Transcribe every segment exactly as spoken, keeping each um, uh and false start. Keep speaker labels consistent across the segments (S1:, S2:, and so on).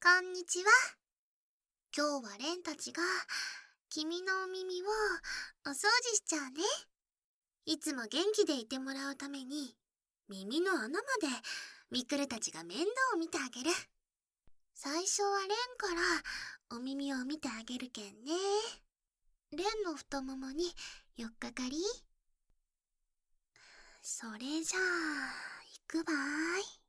S1: こんにちは。今日はレンたちが君のお耳をお掃除しちゃうね。いつも元気でいてもらうために耳の穴までミクルたちが面倒を見てあげる。最初はレンからお耳を見てあげるけんね。レンの太ももによっかかり。それじゃあ行くばーい。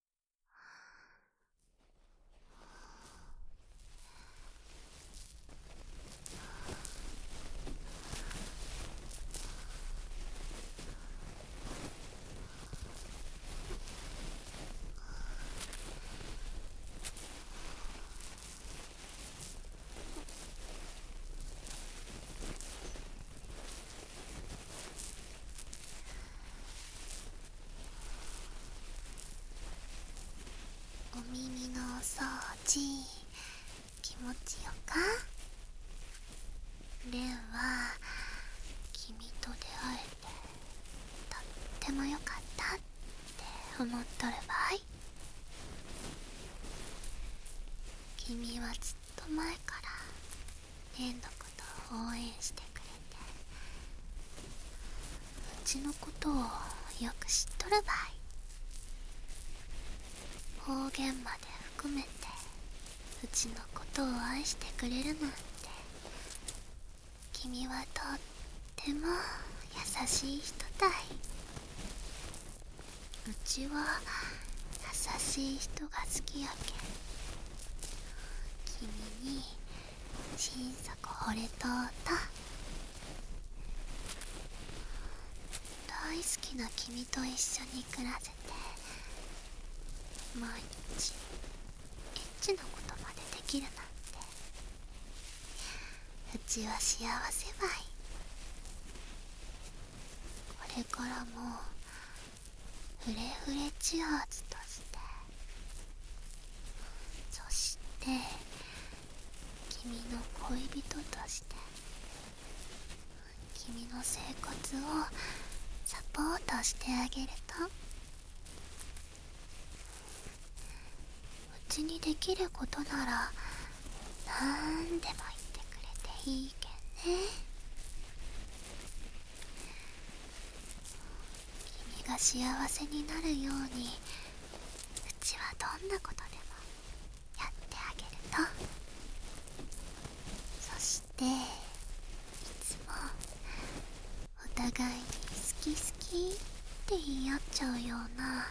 S1: お耳のお掃除気持ちよか？レンは君と出会えてとってもよかったって思っとるばい。君はずっと前からレンのことを応援してくれて、うちのことをよく知っとるばい。方言まで含めてうちのことを愛してくれるなんて、君はとっても優しい人だい。うちは優しい人が好きやけん、君に心底惚れとうた。大好きな君と一緒に暮らせて、毎日エッチなことまでできるなんて、うちは幸せばい。これからもフレフレチュアーズとして、そして君の恋人として、君の生活をサポートしてあげると、うちにできることならなんでも言ってくれていいけんね。君が幸せになるように、うちはどんなことでもやってあげると。そしていつもお互いに好き好きって言い合っちゃうような、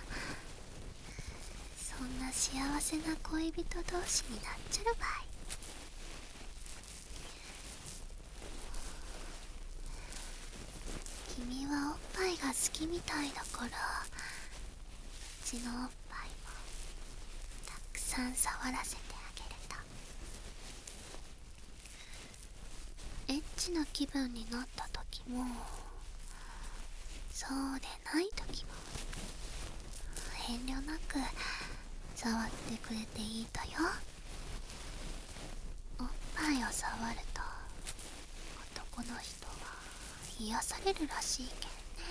S1: そんな幸せな恋人同士になっちゃるばい。君はおっぱいが好きみたいだから、うちのおっぱいもたくさん触らせてあげると、エッチな気分になった時もそうでない時も遠慮なく触ってくれていいとよ。おっぱいを触ると男の人は癒されるらしいけんね。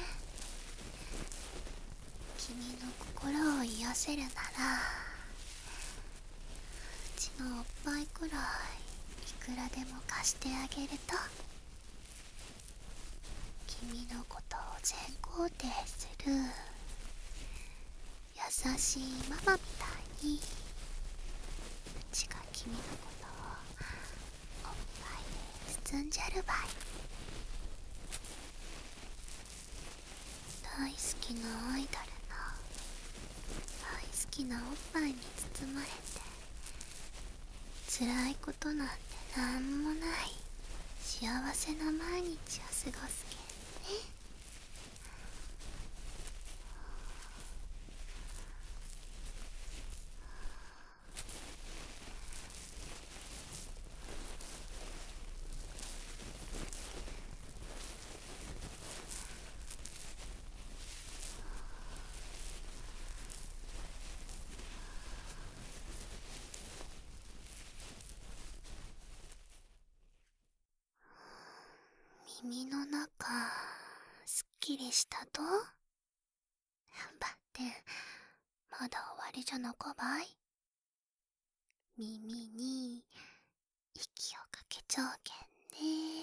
S1: 君の心を癒せるなら、うちのおっぱいくらいいくらでも貸してあげると、君のことを全肯定する優しいママみたいに、うちが君のことをおっぱいで包んじゃるばい。大好きなアイドルの大好きなおっぱいに包まれて、辛いことなんてなんもない幸せな毎日を過ごすけんね。耳の中すっきりしたと？ばってまだ終わりじゃなかばい。 耳に息をかけちゃうけんね。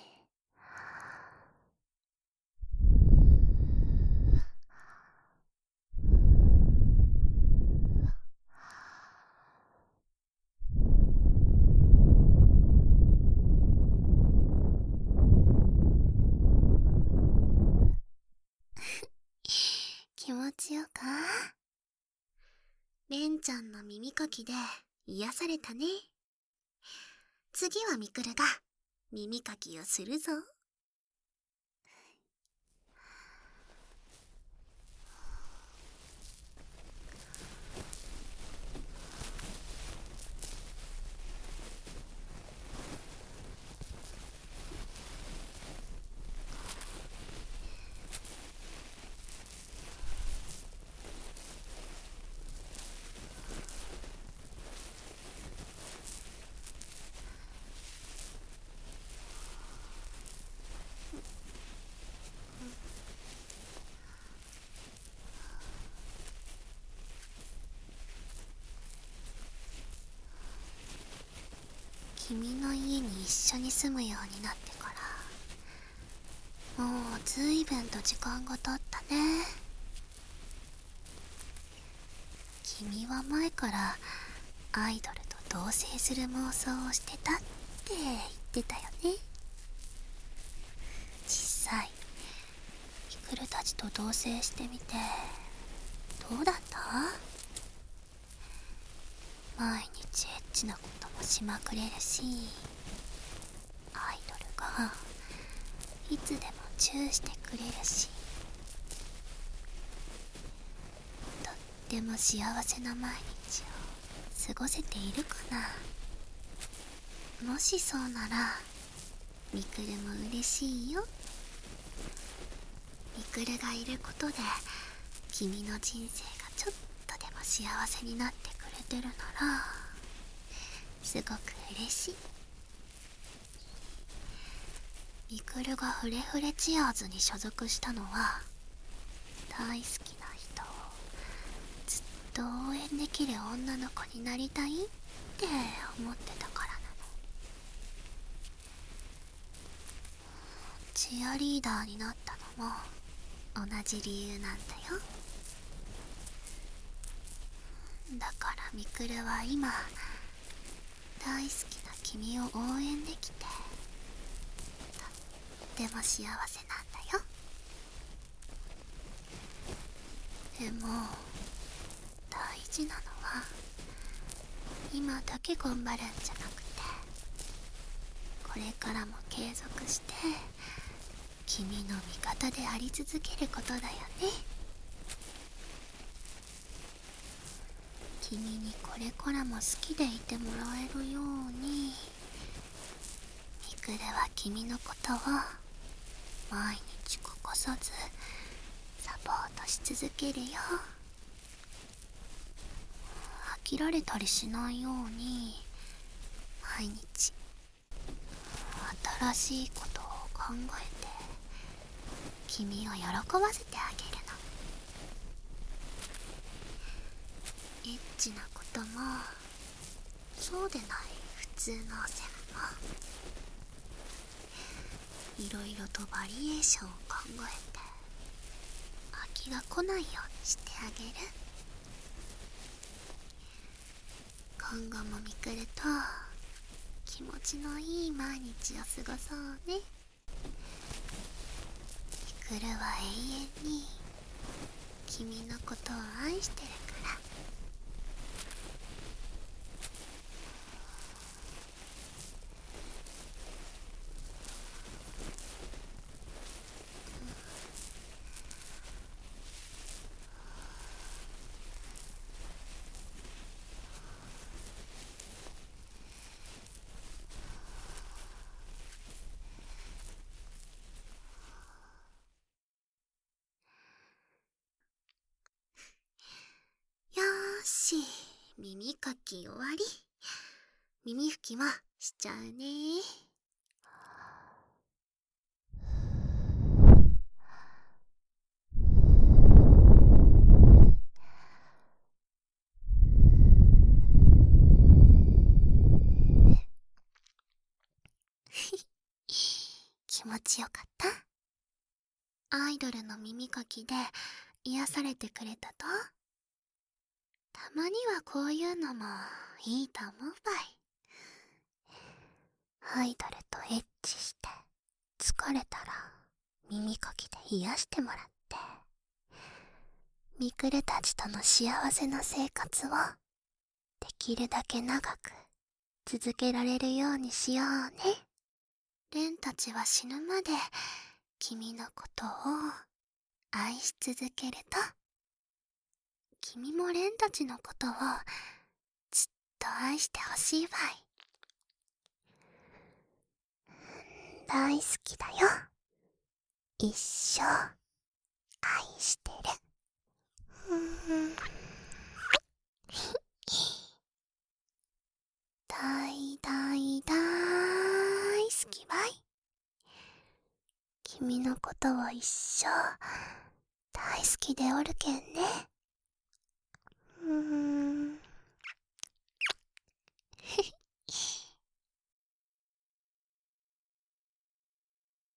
S1: 気持ちよか？レンちゃんの耳かきで癒されたね。次はミクルが耳かきをするぞ。君の家に一緒に住むようになってからもうずいぶんと時間が経ったね。君は前からアイドルと同棲する妄想をしてたって言ってたよね。実際ミクルたちと同棲してみてどうだった？毎日エッチなこともしまくれるし、アイドルがいつでもチューしてくれるし、とっても幸せな毎日を過ごせているかな。もしそうならミクルも嬉しいよ。ミクルがいることで君の人生がちょっとでも幸せになってくれてるならすごく嬉しい。ミクルがフレフレチアーズに所属したのは大好きな人をずっと応援できる女の子になりたいって思ってたからなの。チアリーダーになったのも同じ理由なんだよ。だからミクルは今大好きな君を応援できてとっても幸せなんだよ。でも大事なのは今だけ頑張るんじゃなくて、これからも継続して君の味方であり続けることだよね。君にこれからも好きでいてもらえるようにミクルは君のことを毎日欠かさずサポートし続けるよ。飽きられたりしないように毎日新しいことを考えて君を喜ばせてあげるの。エッチなこともそうでない普通の線もいろいろとバリエーションを考えて飽きが来ないようにしてあげる。今後もミクルと気持ちのいい毎日を過ごそうね。ミクルは永遠に君のことを愛してるから。よーし、耳かき終わり。耳拭きもしちゃうね。 持ちよかった？アイドルの耳かきで癒されてくれたと？たまにはこういうのもいいと思うばい。アイドルとエッチして疲れたら耳かきで癒してもらって、ミクルたちとの幸せな生活をできるだけ長く続けられるようにしようね。レンたちは死ぬまで君のことを愛し続けると、君もレンたちのことをずっと愛してほしいわい。大好きだよ。一生愛してる。大大大好きばい。君のことを一生大好きでおるけんね。